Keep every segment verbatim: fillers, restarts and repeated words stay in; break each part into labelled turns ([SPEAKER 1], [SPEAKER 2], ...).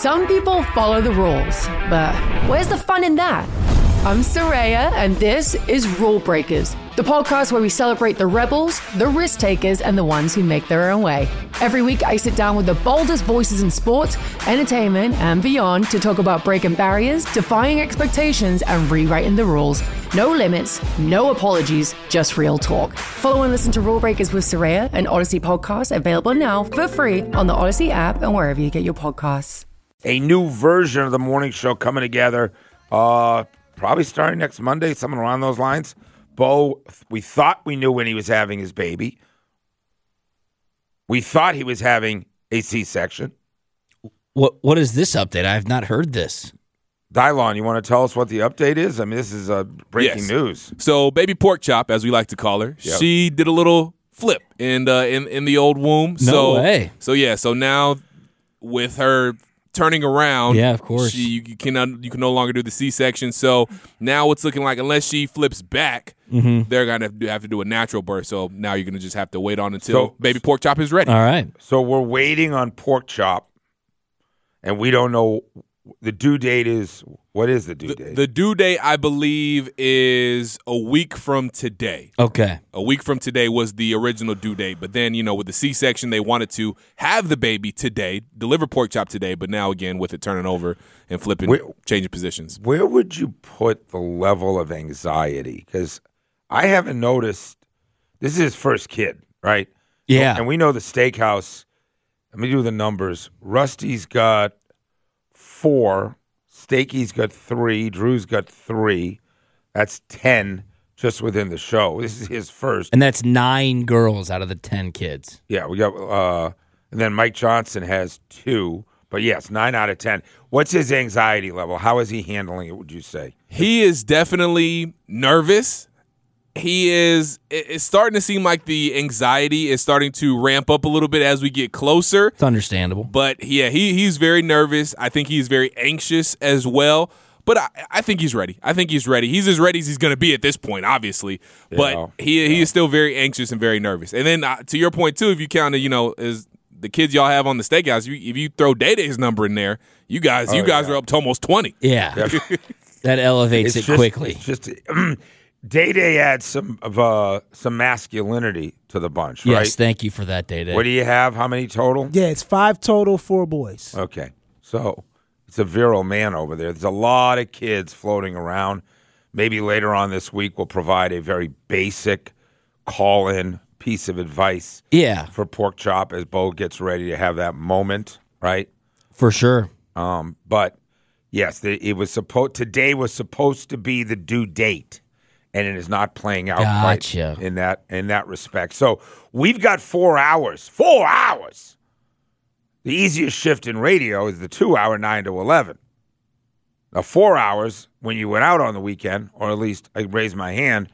[SPEAKER 1] Some people follow the rules, but where's the fun in that? I'm Soraya, and this is Rule Breakers, the podcast where we celebrate the rebels, the risk takers, and the ones who make their own way. Every week, I sit down with the boldest voices in sports, entertainment, and beyond to talk about breaking barriers, defying expectations, and rewriting the rules. No limits, no apologies, just real talk. Follow and listen to Rule Breakers with Soraya, an Odyssey podcast available now for free on the Odyssey app and wherever you get your podcasts.
[SPEAKER 2] A new version of the morning show coming together, uh, probably starting next Monday, something around those lines. Bo, we thought we knew when he was having his baby. We thought he was having a C-section.
[SPEAKER 3] What What is this update? I have not heard this.
[SPEAKER 2] Dylon, you want to tell us what the update is? I mean, this is uh, breaking
[SPEAKER 4] yes.
[SPEAKER 2] news.
[SPEAKER 4] So, baby pork chop, as we like to call her,
[SPEAKER 2] Yep.
[SPEAKER 4] she did a little flip in uh, in in the old womb.
[SPEAKER 3] No
[SPEAKER 4] so,
[SPEAKER 3] way.
[SPEAKER 4] So yeah, so now with her turning around,
[SPEAKER 3] Yeah, of course.
[SPEAKER 4] she, you, you cannot you can no longer do the C-section. So now it's looking like unless she flips back,
[SPEAKER 3] Mm-hmm.
[SPEAKER 4] they're gonna have to, have to do a natural birth. So now you're gonna just have to wait on until
[SPEAKER 2] So-
[SPEAKER 4] baby pork chop is ready.
[SPEAKER 3] All right.
[SPEAKER 2] So we're waiting on pork chop, and we don't know the due date is. What is the due
[SPEAKER 4] The,
[SPEAKER 2] date?
[SPEAKER 4] the due date, I believe, is a week from today.
[SPEAKER 3] Okay.
[SPEAKER 4] A week from today was the original due date, but then, you know, with the C-section, they wanted to have the baby today, deliver pork chop today, but now, again, with it turning over and flipping,
[SPEAKER 2] Wait.
[SPEAKER 4] changing positions.
[SPEAKER 2] Where would you put the level of anxiety? Because I haven't noticed. This is his first kid, right?
[SPEAKER 3] Yeah.
[SPEAKER 2] And we know the steakhouse. Let me do the numbers. Rusty's got four. Stakey's got three. Drew's got three. That's ten just within the show. This is his first.
[SPEAKER 3] And that's nine girls out of the ten kids.
[SPEAKER 2] Yeah, we got. Uh, and then Mike Johnson has two. But yes, nine out of ten. What's his anxiety level? How is he handling it? Would you say?
[SPEAKER 4] He is definitely nervous. He is, it- it's starting to seem like the anxiety is starting to ramp up a little bit as we get closer.
[SPEAKER 3] It's understandable.
[SPEAKER 4] But yeah, he he's very nervous. I think he's very anxious as well. But I, I think he's ready. I think he's ready. He's as ready as he's going to be at this point, obviously. But
[SPEAKER 2] Yeah.
[SPEAKER 4] he he is still very anxious and very nervous. And then uh, to your point too, if you count, you know, as the kids y'all have on the steakhouse, if you, if you throw Day Day's number in there, you guys
[SPEAKER 2] Oh,
[SPEAKER 4] you guys
[SPEAKER 2] yeah.
[SPEAKER 4] are up to almost twenty.
[SPEAKER 3] Yeah. That elevates
[SPEAKER 2] It's
[SPEAKER 3] it
[SPEAKER 2] just-
[SPEAKER 3] quickly.
[SPEAKER 2] It's just Day Day adds some of uh, some masculinity to the bunch,
[SPEAKER 3] Yes,
[SPEAKER 2] right?
[SPEAKER 3] thank you for that, Day Day.
[SPEAKER 2] What do you have? How many total?
[SPEAKER 5] Yeah, it's five total, four boys.
[SPEAKER 2] Okay, so it's a virile man over there. There's a lot of kids floating around. Maybe later on this week we'll provide a very basic call-in piece of advice
[SPEAKER 3] Yeah,
[SPEAKER 2] for pork chop as Bo gets ready to have that moment, right?
[SPEAKER 3] for sure.
[SPEAKER 2] Um, but yes, the, it was supposed today was supposed to be the due date, and it is not playing out
[SPEAKER 3] Gotcha.
[SPEAKER 2] quite in that in that respect. So we've got four hours. Four hours. The easiest shift in radio is the two-hour nine to eleven. Now four hours when you went out on the weekend, or at least I raised my hand.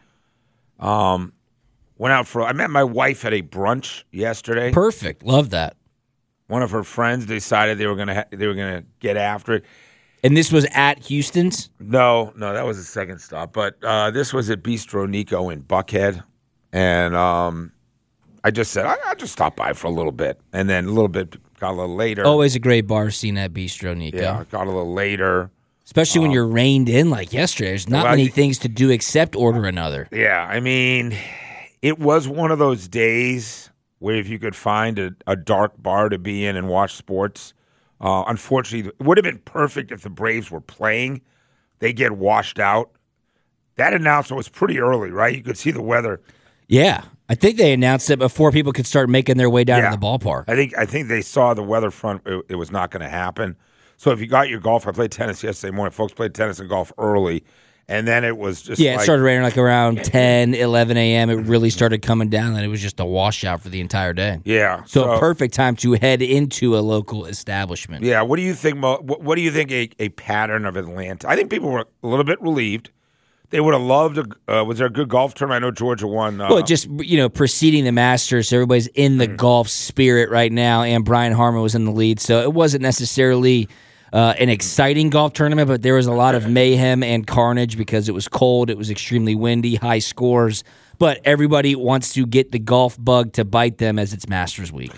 [SPEAKER 2] Um, went out for. I met my wife at a brunch yesterday.
[SPEAKER 3] Perfect. Love that.
[SPEAKER 2] One of her friends decided they were gonna ha- they were gonna get after it.
[SPEAKER 3] And this was at Houston's?
[SPEAKER 2] No, no, that was the second stop. But uh, this was at Bistro Nico in Buckhead. And um, I just said, I- I'll just stop by for a little bit. And then a little bit, got a little later.
[SPEAKER 3] Always a great bar scene at Bistro Nico.
[SPEAKER 2] Yeah, got a little later.
[SPEAKER 3] Especially when you're reined in like yesterday. There's not
[SPEAKER 2] Well,
[SPEAKER 3] many
[SPEAKER 2] I-
[SPEAKER 3] things to do except order another.
[SPEAKER 2] Yeah, I mean, it was one of those days where if you could find a, a dark bar to be in and watch sports, uh, unfortunately, it would have been perfect if the Braves were playing. They get washed out. That announcement was pretty early, right? You could see the weather.
[SPEAKER 3] Yeah. I think they announced it before people could start making their way down
[SPEAKER 2] Yeah.
[SPEAKER 3] to the ballpark.
[SPEAKER 2] I think I think they saw the weather front. It, it was not going to happen. So if you got your golf, I played tennis yesterday morning. Folks played tennis and golf early, and then it was just
[SPEAKER 3] Yeah,
[SPEAKER 2] like,
[SPEAKER 3] it started raining like around ten, eleven a.m. It really started coming down, and it was just a washout for the entire day.
[SPEAKER 2] yeah.
[SPEAKER 3] So, a perfect time to head into a local establishment.
[SPEAKER 2] Yeah. What do you think? Mo? What, what do you think a, a pattern of Atlanta? I think people were a little bit relieved. They would have loved. A, uh, was there a good golf tournament? I know Georgia won. Uh,
[SPEAKER 3] Well, just, you know, preceding the Masters, so everybody's in the golf spirit right now, and Brian Harman was in the lead, so it wasn't necessarily uh, an exciting golf tournament, but there was a lot of mayhem and carnage because it was cold, it was extremely windy, high scores, but everybody wants to get the golf bug to bite them as it's Masters week.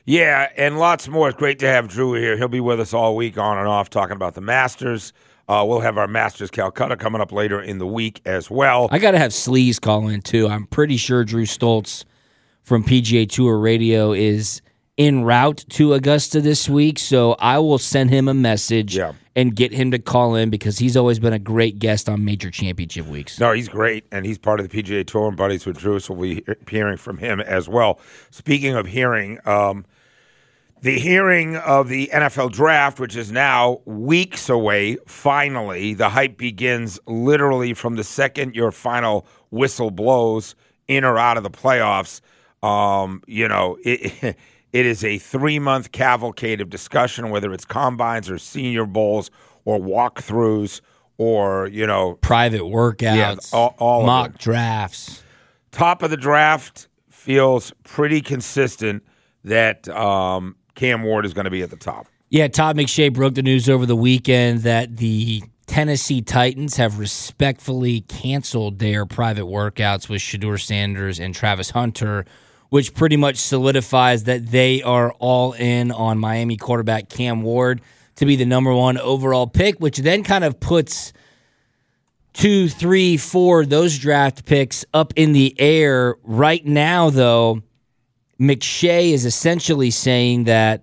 [SPEAKER 2] Yeah, and lots more. It's great to have Drew here. He'll be with us all week on and off talking about the Masters. Uh, we'll have our Masters Calcutta coming up later in the week as well.
[SPEAKER 3] I got to have Sleaze call in, too. I'm pretty sure Drew Stoltz from P G A Tour Radio is en route to Augusta this week, so I will send him a message
[SPEAKER 2] yeah.
[SPEAKER 3] and get him to call in because he's always been a great guest on major championship weeks.
[SPEAKER 2] No, he's great, and he's part of the P G A Tour and buddies with Drew, so we'll be hearing from him as well. Speaking of hearing, um, the hearing of the N F L Draft, which is now weeks away, finally, the hype begins literally from the second your final whistle blows in or out of the playoffs. Um, you know, it, it is a three-month cavalcade of discussion, whether it's combines or senior bowls or walkthroughs or, you know.
[SPEAKER 3] Private workouts,
[SPEAKER 2] yeah, all, all
[SPEAKER 3] mock drafts.
[SPEAKER 2] Top of the draft feels pretty consistent that um, Cam Ward is going to be at the top.
[SPEAKER 3] Yeah, Todd McShay broke the news over the weekend that the Tennessee Titans have respectfully canceled their private workouts with Shedeur Sanders and Travis Hunter, which pretty much solidifies that they are all in on Miami quarterback Cam Ward to be the number one overall pick, which then kind of puts two, three, four, those draft picks up in the air. Right now, though, McShay is essentially saying that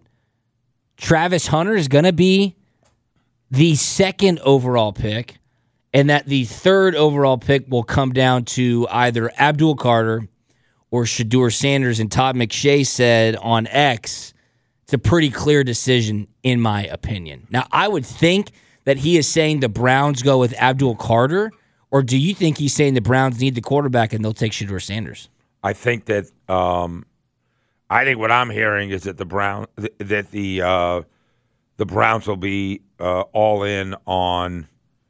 [SPEAKER 3] Travis Hunter is going to be the second overall pick and that the third overall pick will come down to either Abdul Carter or Shedeur Sanders. And Todd McShay said on X, it's a pretty clear decision in my opinion. Now, I would think that he is saying the Browns go with Abdul Carter, or do you think he's saying the Browns need the quarterback and they'll take Shedeur Sanders?
[SPEAKER 2] I think that um, I think what I'm hearing is that the Brown that the uh, the Browns will be uh, all in on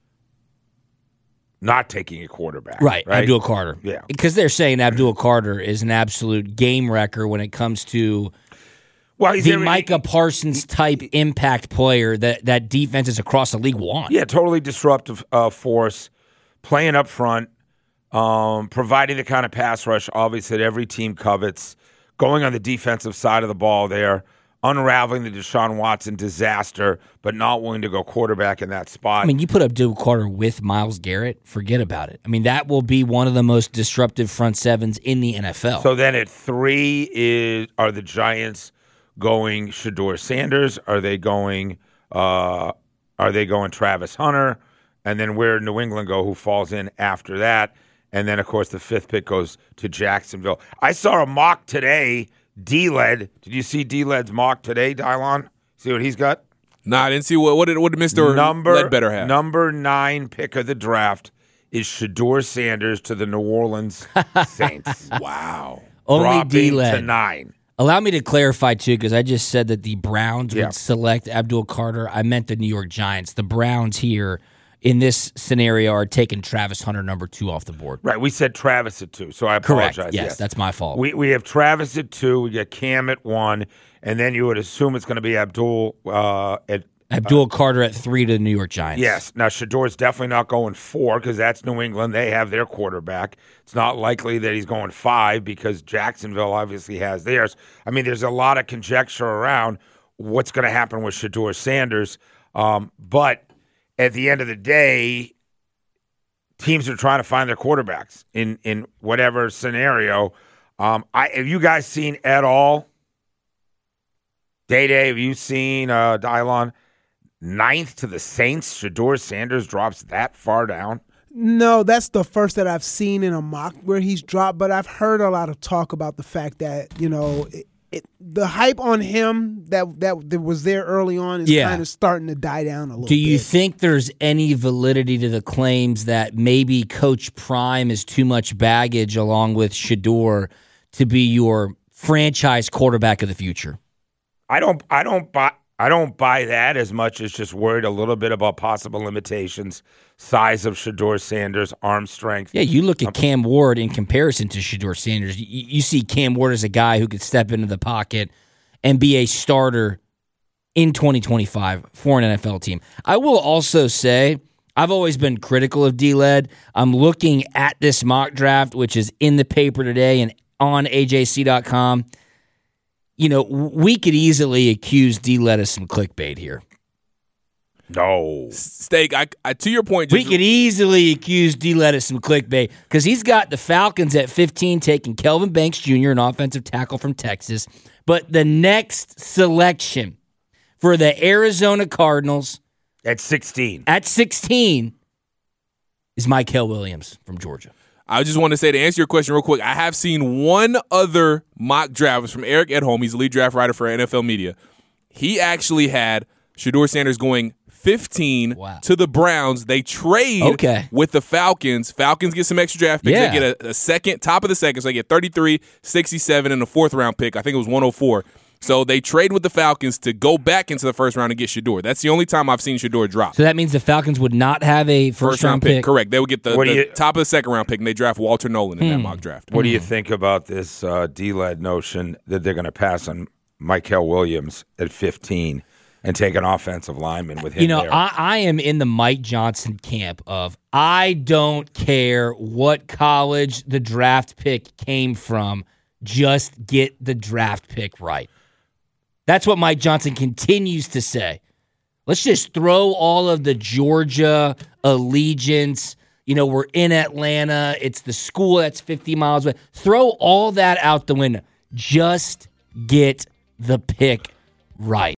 [SPEAKER 2] not taking a quarterback.
[SPEAKER 3] Right,
[SPEAKER 2] right?
[SPEAKER 3] Abdul Carter.
[SPEAKER 2] Yeah.
[SPEAKER 3] Because they're saying Abdul Carter is an absolute game wrecker when it comes to
[SPEAKER 2] well, he's
[SPEAKER 3] the
[SPEAKER 2] every,
[SPEAKER 3] Micah Parsons type impact player that, that defenses across the league want.
[SPEAKER 2] Yeah, totally disruptive uh, force, playing up front, um, providing the kind of pass rush, obviously, that every team covets, going on the defensive side of the ball there, unraveling the Deshaun Watson disaster, but not willing to go quarterback in that spot.
[SPEAKER 3] I mean, you put Abdul Carter with Myles Garrett, forget about it. I mean, that will be one of the most disruptive front sevens in the N F L.
[SPEAKER 2] So then at three is are the Giants going Shedeur Sanders? Are they going uh, are they going Travis Hunter? And then where New England go, who falls in after that? And then, of course, the fifth pick goes to Jacksonville. I saw a mock today, D-Led. Did you see D-Led's mock today, Dylon? See what he's got?
[SPEAKER 4] No, nah, I didn't see what what did, what did Mister
[SPEAKER 2] Number,
[SPEAKER 4] Ledbetter have.
[SPEAKER 2] Number nine pick of the draft is Shedeur Sanders to the New Orleans Saints.
[SPEAKER 4] Wow.
[SPEAKER 3] Only
[SPEAKER 2] Dropping
[SPEAKER 3] D-Led.
[SPEAKER 2] to nine.
[SPEAKER 3] Allow me to clarify, too, because I just said that the Browns
[SPEAKER 2] Yeah.
[SPEAKER 3] would select Abdul Carter. I meant the New York Giants. The Browns here in this scenario are taking Travis Hunter number two off the board.
[SPEAKER 2] Right, we said Travis at two, so I
[SPEAKER 3] Correct.
[SPEAKER 2] apologize.
[SPEAKER 3] Yes, that's my fault.
[SPEAKER 2] We we have Travis at two, we got Cam at one, and then you would assume it's going to be Abdul uh, at
[SPEAKER 3] Abdul Carter at three to the New York Giants.
[SPEAKER 2] Yes. Now, Shedeur's definitely not going four because that's New England. They have their quarterback. It's not likely that he's going five because Jacksonville obviously has theirs. I mean, there's a lot of conjecture around what's going to happen with Shedeur Sanders. Um, but at the end of the day, teams are trying to find their quarterbacks in, in whatever scenario. Um, I, have you guys seen at all? Day-Day, have you seen uh, Dylon? Ninth to the Saints, Shedeur Sanders drops that far down?
[SPEAKER 5] No, that's the first that I've seen in a mock where he's dropped, but I've heard a lot of talk about the fact that, you know, it, it, the hype on him that, that that was there early on is
[SPEAKER 3] Yeah.
[SPEAKER 5] kind of starting to die down a little bit.
[SPEAKER 3] Do you think there's any validity to the claims that maybe Coach Prime is too much baggage along with Shedeur to be your franchise quarterback of the future?
[SPEAKER 2] I don't I don't buy I don't buy that as much as just worried a little bit about possible limitations, size of Shedeur Sanders, arm strength.
[SPEAKER 3] Yeah, you look at Cam Ward in comparison to Shedeur Sanders. You, you see Cam Ward as a guy who could step into the pocket and be a starter in twenty twenty-five for an N F L team. I will also say I've always been critical of D-Led. I'm looking at this mock draft, which is in the paper today and on A J C dot com. you know, we could easily accuse D-Let of some clickbait here.
[SPEAKER 2] No.
[SPEAKER 4] Steak, I, I, to your point.
[SPEAKER 3] We
[SPEAKER 4] just,
[SPEAKER 3] could easily accuse D-Let of some clickbait because he's got the Falcons at fifteen taking Kelvin Banks Junior, an offensive tackle from Texas. But the next selection for the Arizona Cardinals
[SPEAKER 2] At sixteen.
[SPEAKER 3] at sixteen is Mykel Williams from Georgia.
[SPEAKER 4] I just want to say, to answer your question real quick, I have seen one other mock draft. It was from Eric Edholm. He's the lead draft writer for N F L Media. He actually had Shedeur Sanders going fifteen
[SPEAKER 3] Wow.
[SPEAKER 4] to the Browns. They trade
[SPEAKER 3] Okay.
[SPEAKER 4] with the Falcons. Falcons get some extra draft picks.
[SPEAKER 3] Yeah.
[SPEAKER 4] They get a, a second, top of the second. So they get thirty-three, sixty-seven, and a fourth round pick. I think it was one oh four. So they trade with the Falcons to go back into the first round and get Shedeur. That's the only time I've seen Shedeur drop.
[SPEAKER 3] So that means the Falcons would not have a first, round pick.
[SPEAKER 4] Correct. They would get the,
[SPEAKER 2] What do
[SPEAKER 4] the
[SPEAKER 2] you-
[SPEAKER 4] top of the second round pick, and they draft Walter Nolan in that
[SPEAKER 3] Hmm.
[SPEAKER 4] mock draft.
[SPEAKER 2] What do you think about this uh, D-Led notion that they're going to pass on Mykel Williams at fifteen and take an offensive lineman with him
[SPEAKER 3] You know,
[SPEAKER 2] there?
[SPEAKER 3] I, I am in the Mike Johnson camp of I don't care what college the draft pick came from, just get the draft pick right. That's what Mike Johnson continues to say. Let's just throw all of the Georgia allegiance. You know, we're in Atlanta. It's the school that's fifty miles away. Throw all that out the window. Just get the pick right.